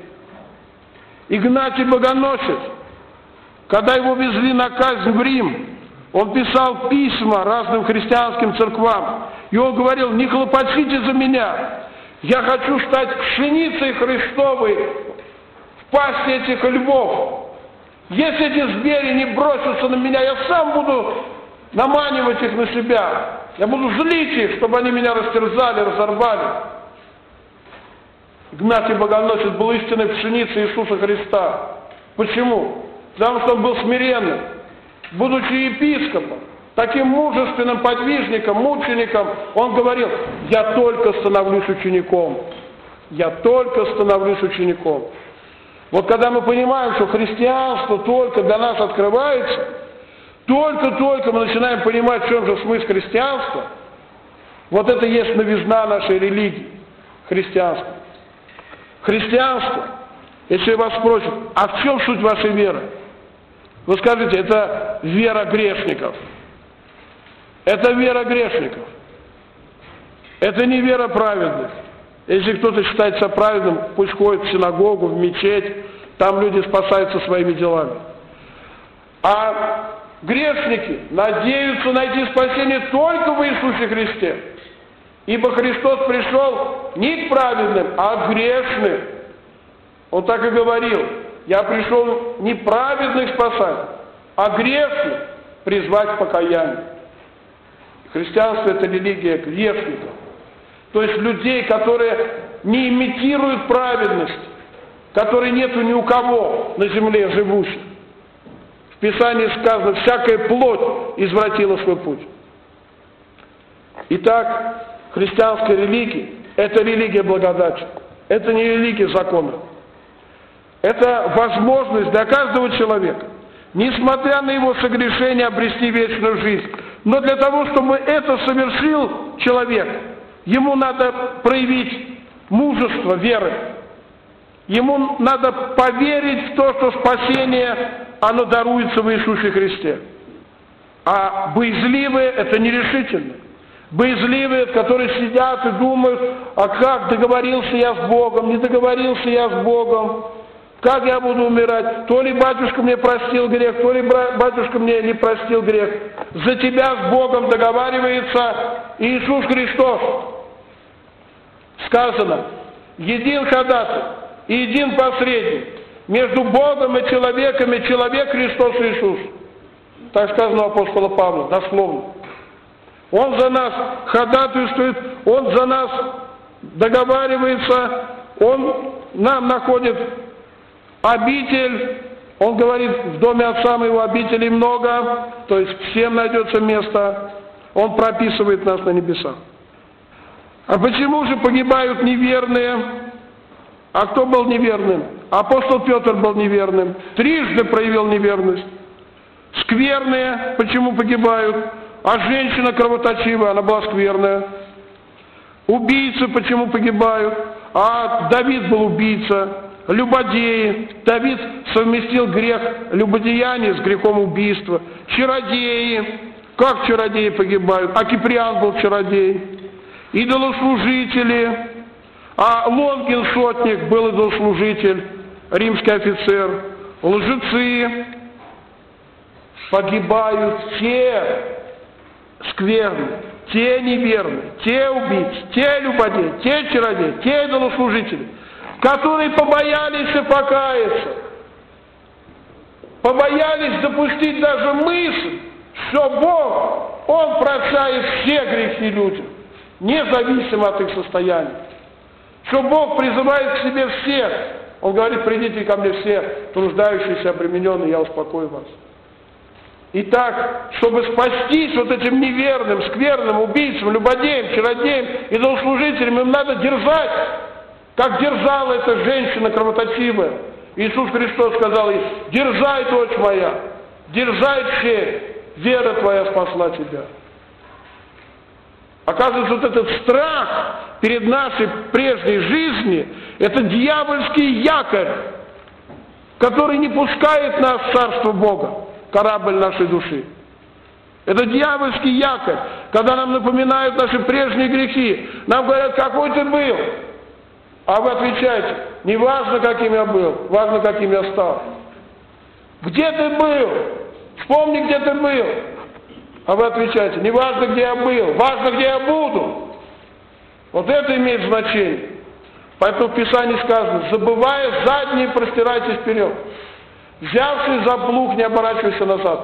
Игнатий Богоносец, когда его везли на казнь в Рим, он писал письма разным христианским церквам, и он говорил, не хлопочите за меня, я хочу стать пшеницей Христовой в пасти этих львов. Если эти звери не бросятся на меня, я сам буду наманивать их на себя, я буду злить их, чтобы они меня растерзали, разорвали. Игнатий Богоносец был истинной пшеницей Иисуса Христа. Почему? Потому что он был смиренным. Будучи епископом, таким мужественным подвижником, мучеником, он говорил, я только становлюсь учеником. Я только становлюсь учеником. Вот когда мы понимаем, что христианство только для нас открывается, только-только мы начинаем понимать, в чем же смысл христианства, вот это и есть новизна нашей религии, христианства. Христианство, если вас спросят, а в чем суть вашей веры? Вы скажете, это вера грешников. Это вера грешников. Это не вера праведных. Если кто-то считается праведным, пусть ходит в синагогу, в мечеть, Там люди спасаются своими делами. А грешники надеются найти спасение только в Иисусе Христе. Ибо Христос пришел не к праведным, а к грешным. Он так и говорил: я пришел не праведных спасать, а грешных призвать к покаянию. Христианство – это религия грешников. То есть людей, которые не имитируют праведность, которой нету ни у кого на земле живущих. В Писании сказано: всякая плоть извратила свой путь. Итак, христианская религия – это религия благодати. Это не религия закона. Это возможность для каждого человека, несмотря на его согрешение, обрести вечную жизнь. Но для того, чтобы это совершил человек, ему надо проявить мужество веры. Ему надо поверить в то, что спасение, оно даруется в Иисусе Христе. А боязливые – это нерешительно. Боязливые, которые сидят и думают: а как договорился я с Богом, не договорился я с Богом, как я буду умирать, то ли батюшка мне простил грех, то ли батюшка мне не простил грех. За тебя с Богом договаривается Иисус Христос. Сказано: един ходатай и един посредник между Богом и человеками, человек Христос Иисус. Так сказано у апостола Павла, дословно. Он за нас ходатайствует, Он за нас договаривается, Он нам находит обитель. Он говорит: в доме Отца Моего обителей много, то есть всем найдется место. Он прописывает нас на небесах. А почему же погибают неверные? А кто был неверным? Апостол Петр был неверным, трижды проявил неверность. Скверные почему погибают? А женщина кровоточивая, она была скверная. Убийцы почему погибают? А Давид был убийца. Любодеи. Давид совместил грех любодеяния с грехом убийства. Чародеи. Как чародеи погибают? А Киприан был чародей. Идолослужители. А Лонгин сотник был идолослужитель, римский офицер. Лжецы. Погибают те скверные, те неверные, те убийцы, те любодеи, те чародеи, те идолослужители, которые побоялись покаяться, побоялись допустить даже мысль, что Бог, Он прощает все грехи людям, независимо от их состояния, что Бог призывает к себе всех. Он говорит: придите ко мне все труждающиеся, обремененные, я успокою вас. Итак, чтобы спастись вот этим неверным, скверным, убийцам, любодеям, чародеям, идолослужителям, им надо дерзать, как дерзала эта женщина кровоточивая. Иисус Христос сказал ей: дерзай, дочь моя, дерзай, черь, вера твоя спасла тебя. Оказывается, вот этот страх перед нашей прежней жизнью – это дьявольский якорь, который не пускает нас в Царство Бога, корабль нашей души. Это дьявольский якорь, когда нам напоминают наши прежние грехи. Нам говорят: какой ты был? А вы отвечаете: не важно, каким я был, важно, каким я стал. Где ты был? Вспомни, где ты был. А вы отвечаете: не важно, где я был, важно, где я буду. Вот это имеет значение. Поэтому в Писании сказано: забывая задние, простирайтесь вперед. Взявшись за плуг, не оборачивайся назад.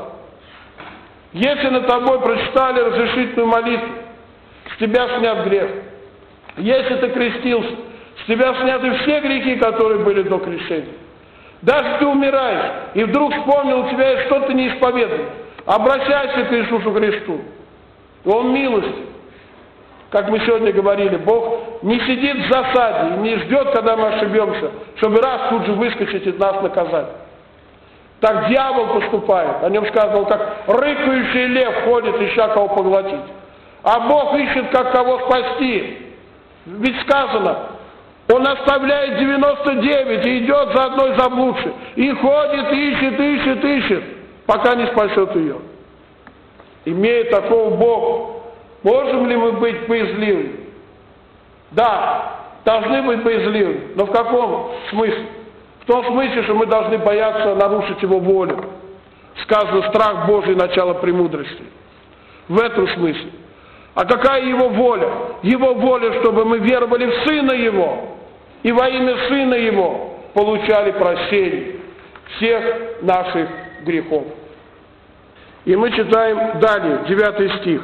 Если над тобой прочитали разрешительную молитву, с тебя снят грех. Если ты крестился, с тебя сняты все грехи, которые были до крещения. Даже ты умираешь, и вдруг вспомнил, у тебя есть что-то неисповедное. Обращайся к Иисусу Христу. Он милостив. Как мы сегодня говорили, Бог не сидит в засаде и не ждет, когда мы ошибемся, чтобы раз тут же выскочить и нас наказать. Так дьявол поступает. О нем сказано: как рыкающий лев ходит, ища кого поглотить. А Бог ищет, как кого спасти. Ведь сказано: Он оставляет девяносто девять и идет за одной заблудшей. И ходит, ищет, ищет, ищет, пока не спасет ее. Имея такого Бога, можем ли мы быть боязливыми? Да, должны быть боязливыми. Но в каком смысле? В В том смысле, что мы должны бояться нарушить Его волю. Сказано, страх Божий – начало премудрости. В этом смысле. А какая Его воля? Его воля, чтобы мы веровали в Сына Его, и во имя Сына Его получали прощение всех наших грехов. И мы читаем далее, девятый стих.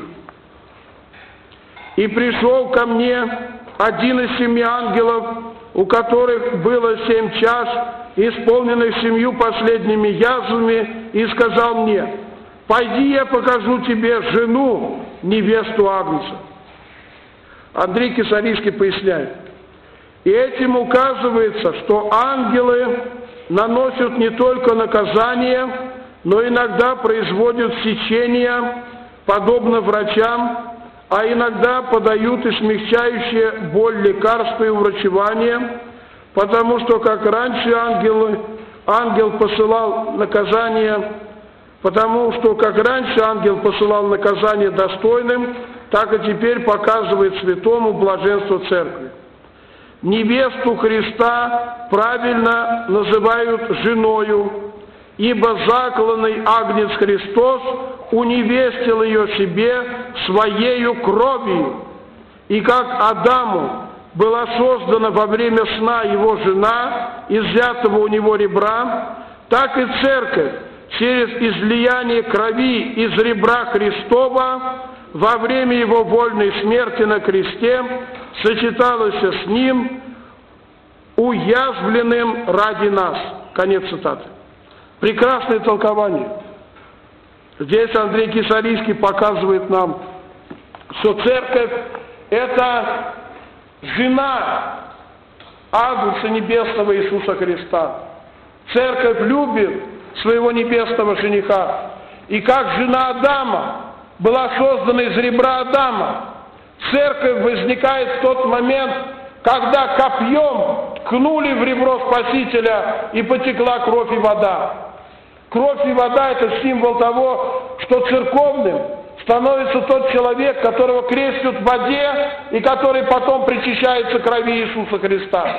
«И пришел ко мне один из семи ангелов, у которых было семь чаш, исполненных семью последними язвами, и сказал мне: пойди, я покажу тебе жену, невесту Агнца». Андрей Кесарийский поясняет. И этим указывается, что ангелы наносят не только наказание, но иногда производят сечения, подобно врачам, а иногда подают и смягчающие боль лекарства и врачевания, потому что как раньше ангелы, ангел посылал наказание, потому что как раньше ангел посылал наказание достойным, так и теперь показывает святому блаженство церкви. Невесту Христа правильно называют женою, ибо закланный Агнец Христос уневестил ее себе своею кровью. И как Адаму была создана во время сна его жена, из взятого у него ребра, так и церковь через излияние крови из ребра Христова во время его вольной смерти на кресте сочеталась с ним, уязвленным ради нас. Конец цитаты. Прекрасное толкование. Здесь Андрей Кесарийский показывает нам, что церковь – это жена Агнца Небесного Иисуса Христа. Церковь любит своего небесного жениха. И как жена Адама была создана из ребра Адама, церковь возникает в тот момент, когда копьем ткнули в ребро Спасителя и потекла кровь и вода. Кровь и вода – это символ того, что церковным становится тот человек, которого крестят в воде и который потом причащается крови Иисуса Христа.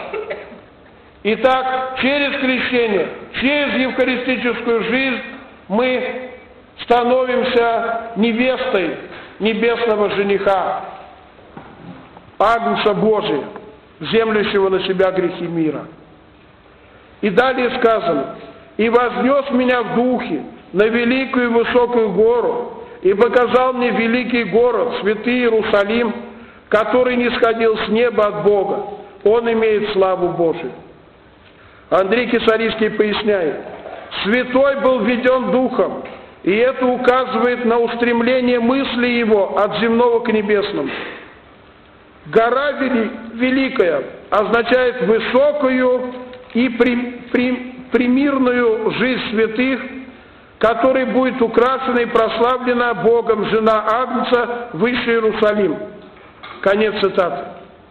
Итак, через крещение, через евхаристическую жизнь мы становимся невестой небесного жениха, Агнца Божия, землящего на себя грехи мира. И далее сказано: «И вознес меня в духе на великую и высокую гору, и показал мне великий город, святый Иерусалим, который нисходил с неба от Бога. Он имеет славу Божию». Андрей Кесарийский поясняет: «Святой был введен Духом, и это указывает на устремление мысли его от земного к небесному. Гора вели, великая означает высокую и при, при, примирную жизнь святых, которой будет украшена и прославлена Богом жена Агнца, выше Иерусалим». Конец цитаты.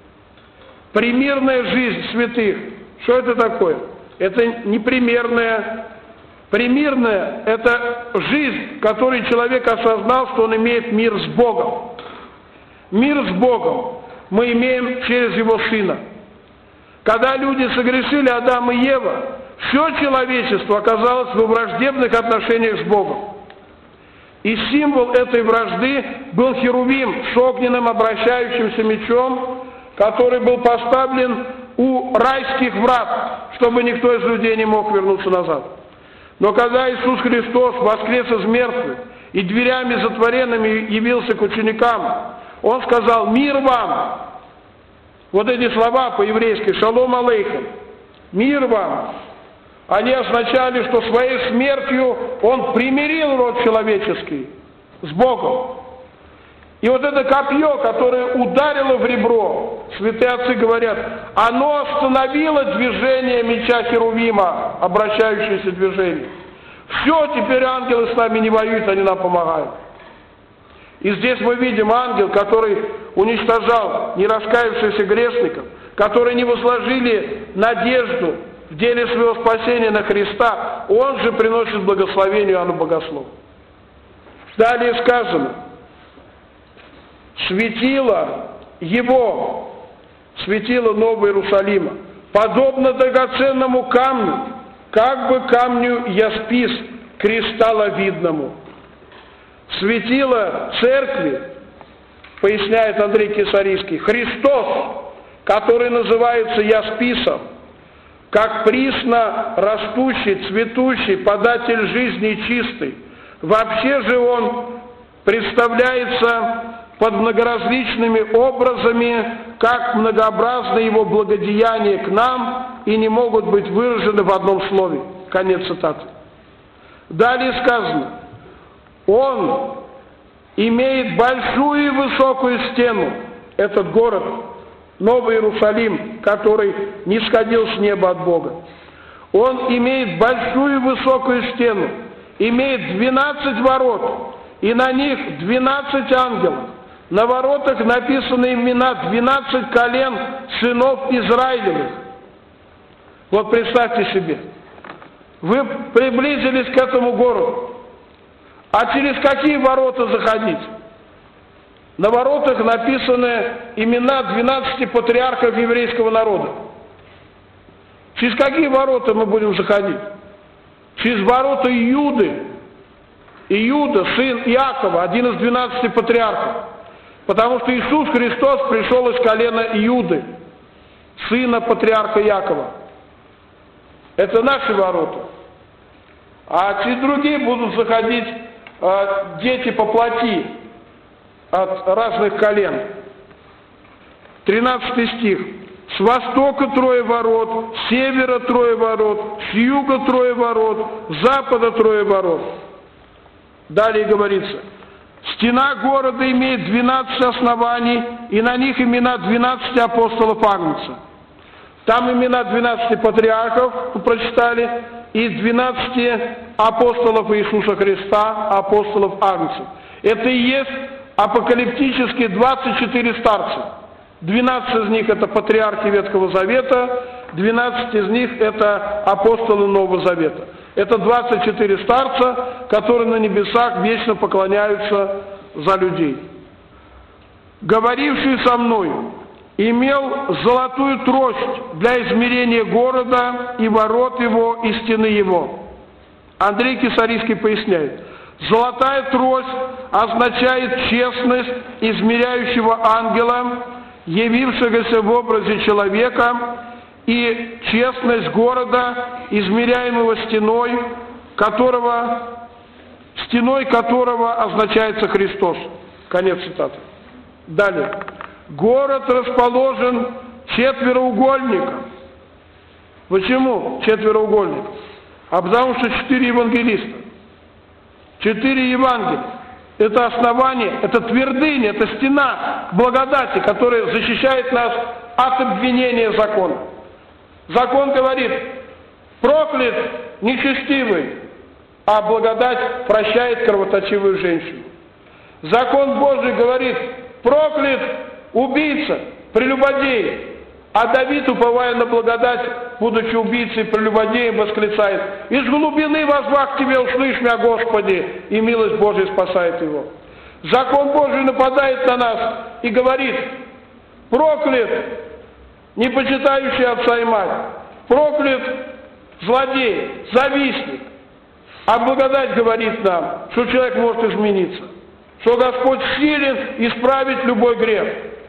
Примирная жизнь святых. Что это такое? Это непримерная. Примирная – это жизнь, в которой человек осознал, что он имеет мир с Богом. Мир с Богом мы имеем через Его Сына. Когда люди согрешили, Адам и Ева, все человечество оказалось во враждебных отношениях с Богом. И символ этой вражды был херувим с огненным обращающимся мечом, который был поставлен у райских врат, чтобы никто из людей не мог вернуться назад. Но когда Иисус Христос воскрес из мертвых и дверями затворенными явился к ученикам, Он сказал: «Мир вам!» Вот эти слова по-еврейски «Шалом алейхем», «Мир вам», они означали, что своей смертью Он примирил род человеческий с Богом. И вот это копье, которое ударило в ребро, святые отцы говорят, оно остановило движение меча херувима, обращающееся движение. Все, теперь ангелы с нами не воюют, они нам помогают. И здесь мы видим ангел, который уничтожал нераскаявшихся грешников, которые не возложили надежду в деле своего спасения на Христа, он же приносит благословение Иоанну Богослову. Далее сказано: светило его, светило Нового Иерусалима, подобно драгоценному камню, как бы камню яспис, кристалловидному. Светило церкви, поясняет Андрей Кесарийский, Христос, который называется ясписом, как присно растущий, цветущий, податель жизни чистый. Вообще же он представляется под многоразличными образами, как многообразны его благодеяния к нам и не могут быть выражены в одном слове. Конец цитаты. Далее сказано, он имеет большую и высокую стену, этот город, Новый Иерусалим, который не сходил с неба от Бога. Он имеет большую и высокую стену, имеет двенадцать ворот, и на них двенадцать ангелов. На воротах написаны имена двенадцать колен сынов Израилевых. Вот представьте себе, вы приблизились к этому городу, а через какие ворота заходить? На воротах написаны имена двенадцати патриархов еврейского народа. Через какие ворота мы будем заходить? Через ворота Иуды. Иуда, сын Иакова, один из двенадцати патриархов. Потому что Иисус Христос пришел из колена Иуды, сына патриарха Иакова. Это наши ворота. А через другие будут заходить э, дети по плоти от разных колен. тринадцатый стих. С востока трое ворот, с севера трое ворот, с юга трое ворот, с запада трое ворот. Далее говорится, стена города имеет двенадцать оснований, и на них имена двенадцати апостолов Агнца. Там имена двенадцати патриархов, вы прочитали, и двенадцати апостолов Иисуса Христа, апостолов Агнца. Это и есть апокалиптические двадцать четыре старца. двенадцать из них это патриархи Ветхого Завета, двенадцать из них это апостолы Нового Завета. Это двадцать четыре старца, которые на небесах вечно поклоняются за людей. Говоривший со мною имел золотую трость для измерения города и ворот его и стены его. Андрей Кесарийский поясняет. Золотая трость означает честность измеряющего ангела, явившегося в образе человека, и честность города, измеряемого стеной, которого, стеной которого означается Христос. Конец цитаты. Далее. Город расположен четвероугольником. Почему четвероугольник? А потому что четыре евангелиста. Четыре Евангелия. Это основание, это твердыня, это стена благодати, которая защищает нас от обвинения закона. Закон говорит, проклят нечестивый, а благодать прощает кровоточивую женщину. Закон Божий говорит, проклят убийца, прелюбодей, а Давид, уповая на благодать, будучи убийцей, прелюбодеем, восклицает, из глубины возвах к тебе, услышь меня, Господи, и милость Божия спасает его. Закон Божий нападает на нас и говорит, проклят не почитающий отца и мать, проклят злодей, завистник. А благодать говорит нам, что человек может измениться, что Господь силен исправить любой грех.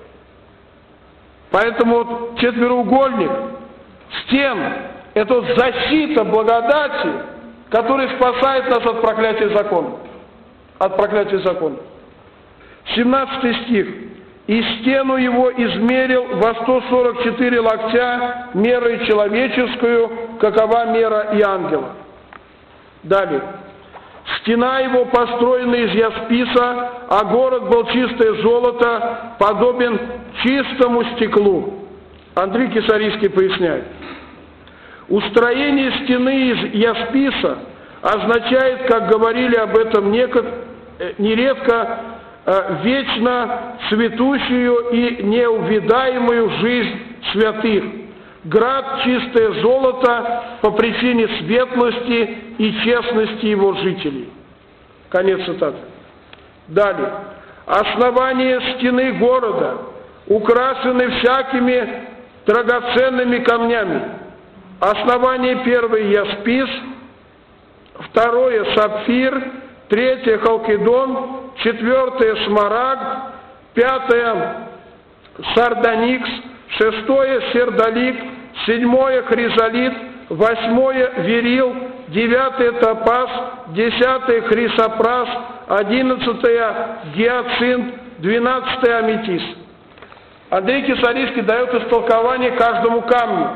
Поэтому вот четвероугольник стен – это вот защита благодати, которая спасает нас от проклятия закона. От проклятия закона. семнадцатый стих. «И стену его измерил во сто сорок четыре локтя мерой человеческую, какова мера и ангела». Далее. «Стена его построена из ясписа, а город был чистое золото, подобен чистому стеклу». Андрей Кесарийский поясняет. Устроение стены из ясписа означает, как говорили об этом нередко, вечно цветущую и неувидаемую жизнь святых. Град чистое золото по причине светлости и честности его жителей. Конец цитаты. Далее. Основания стены города украшены всякими драгоценными камнями. Основание первое – яспис, второе – сапфир, третье – халкидон, четвертое – смарагд, пятое – сардоникс, шестое – сердолик, седьмое – хризолит, восьмое – верил, девятое – топаз, десятое – хрисопрас, одиннадцатое – гиацинт, двенадцатое – аметист. Андрей Кисарийский дает истолкование каждому камню.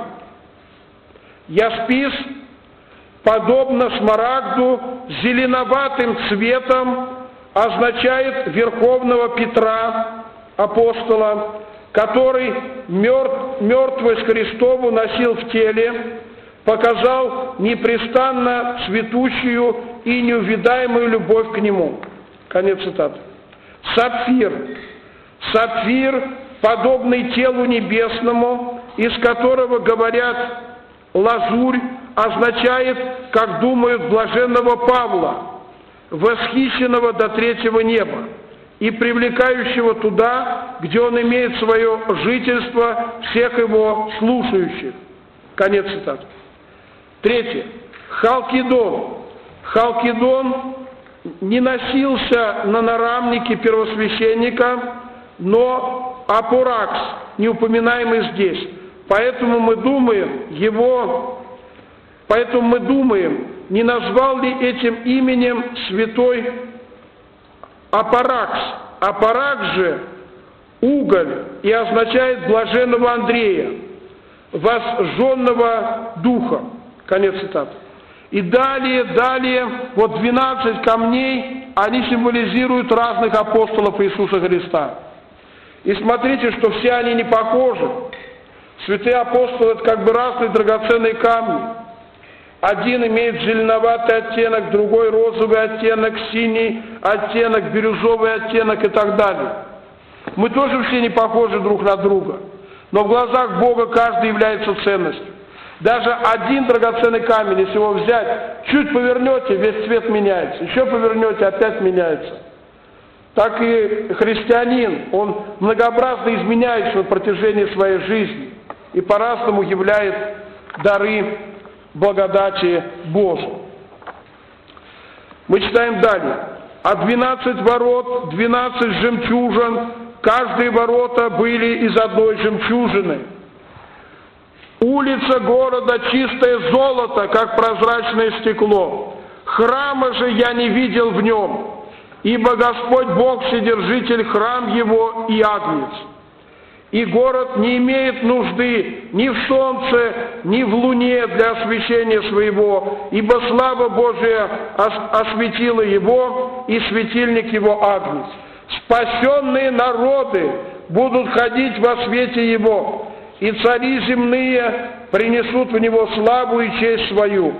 Яспис, подобно смарагду, зеленоватым цветом означает верховного Петра, апостола, который мертв, мертвость Христову носил в теле, показал непрестанно цветущую и неувидаемую любовь к Нему. Конец цитаты. Сапфир. Сапфир, подобный телу небесному, из которого говорят лазурь, означает, как думают блаженного Павла, восхищенного до третьего неба и привлекающего туда, где он имеет свое жительство всех его слушающих. Конец цитаты. Третье. Халкидон. Халкидон не носился на нарамнике первосвященника, но апоракс, не упоминаемый здесь. Поэтому мы думаем, его, поэтому мы думаем, не назвал ли этим именем святой Апоракс. Апоракс же уголь и означает блаженного Андрея, возжженного духа. Конец цитаты. И далее, далее, вот двенадцать камней, они символизируют разных апостолов Иисуса Христа. И смотрите, что все они не похожи. Святые апостолы – это как бы разные драгоценные камни. Один имеет зеленоватый оттенок, другой розовый оттенок, синий оттенок, бирюзовый оттенок и так далее. Мы тоже все не похожи друг на друга, но в глазах Бога каждый является ценностью. Даже один драгоценный камень, если его взять, чуть повернете, весь цвет меняется, еще повернете, опять меняется. Так и христианин, он многообразно изменяется на протяжении своей жизни и по-разному являет дары благодати Божией. Мы читаем далее. А двенадцать ворот, двенадцать жемчужин, каждые ворота были из одной жемчужины. Улица города чистое золото, как прозрачное стекло. Храма же я не видел в нем, ибо Господь Бог Вседержитель, храм его и агнец. И город не имеет нужды ни в солнце, ни в луне для освещения своего, ибо слава Божия осветила его, и светильник его агнец. Спасенные народы будут ходить во свете его, и цари земные принесут в него славу и честь свою.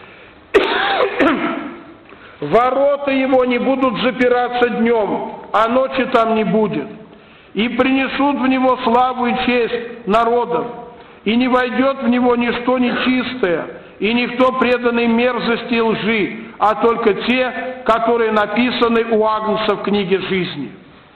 Ворота его не будут запираться днем, а ночи там не будет. И принесут в него славу и честь народов, и не войдет в него ничто нечистое, и никто преданный мерзости и лжи, а только те, которые написаны у Агнца в книге жизни.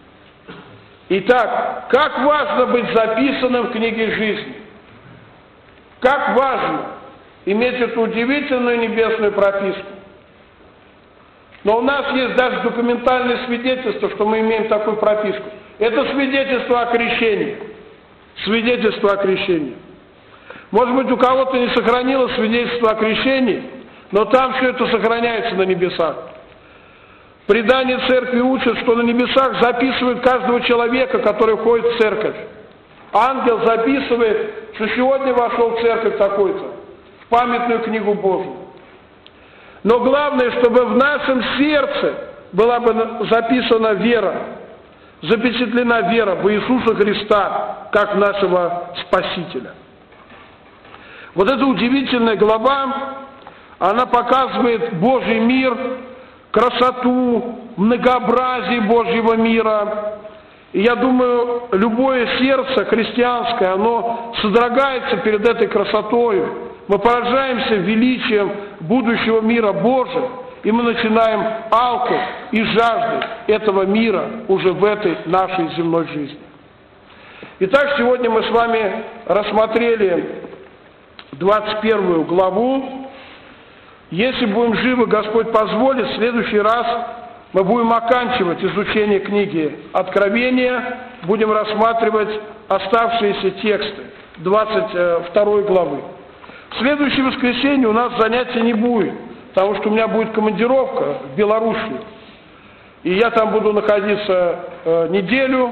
Итак, как важно быть записанным в книге жизни? Как важно иметь эту удивительную небесную прописку? Но у нас есть даже документальное свидетельство, что мы имеем такую прописку. Это свидетельство о крещении. Свидетельство о крещении. Может быть, у кого-то не сохранилось свидетельство о крещении, но там все это сохраняется на небесах. Предание церкви учит, что на небесах записывают каждого человека, который входит в церковь. Ангел записывает, что сегодня вошел в церковь такой-то, в памятную книгу Божию. Но главное, чтобы в нашем сердце была бы записана вера, запечатлена вера в Иисуса Христа, как нашего Спасителя. Вот эта удивительная глава, она показывает Божий мир, красоту, многообразие Божьего мира. И я думаю, любое сердце христианское, оно содрогается перед этой красотой. Мы поражаемся величием будущего мира Божия, и мы начинаем алкать и жаждать этого мира уже в этой нашей земной жизни. Итак, сегодня мы с вами рассмотрели двадцать первую главу. Если будем живы, Господь позволит, в следующий раз мы будем оканчивать изучение книги Откровения, будем рассматривать оставшиеся тексты двадцать второй главы. В следующее воскресенье у нас занятий не будет, потому что у меня будет командировка в Белоруссию. И я там буду находиться э, неделю.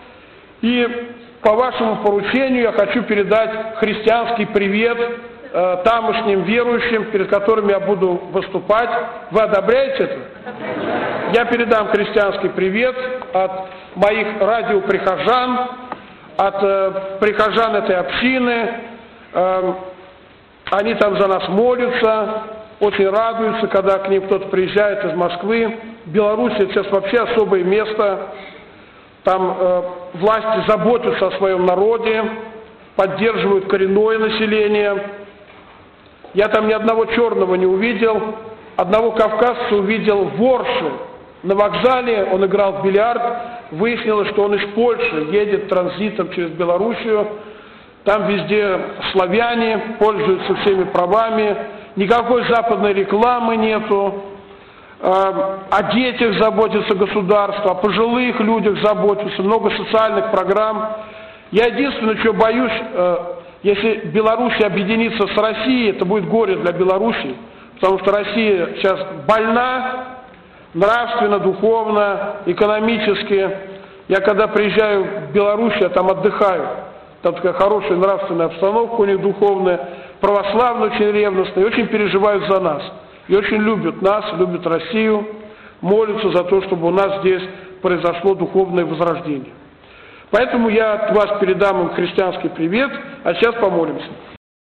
И по вашему поручению я хочу передать христианский привет э, тамошним верующим, перед которыми я буду выступать. Вы одобряете это? Я передам христианский привет от моих радиоприхожан, от э, прихожан этой общины. Э, они там за нас молятся, очень радуются, когда к ним кто-то приезжает из Москвы. Беларусь сейчас вообще особое место. Там э, власти заботятся о своем народе, поддерживают коренное население. Я там ни одного черного не увидел, одного кавказца увидел в Орше. На вокзале он играл в бильярд, выяснилось, что он из Польши едет транзитом через Белоруссию. Там везде славяне, пользуются всеми правами, никакой западной рекламы нету. О детях заботится государство, о пожилых людях заботится, много социальных программ. Я единственное, чего боюсь, если Беларусь объединится с Россией, это будет горе для Беларуси, потому что Россия сейчас больна нравственно, духовно, экономически. Я когда приезжаю в Беларусь, я там отдыхаю, там такая хорошая нравственная обстановка у них духовная, православные очень ревностные, очень переживают за нас. И очень любят нас, любят Россию, молятся за то, чтобы у нас здесь произошло духовное возрождение. Поэтому я от вас передам им христианский привет, а сейчас помолимся.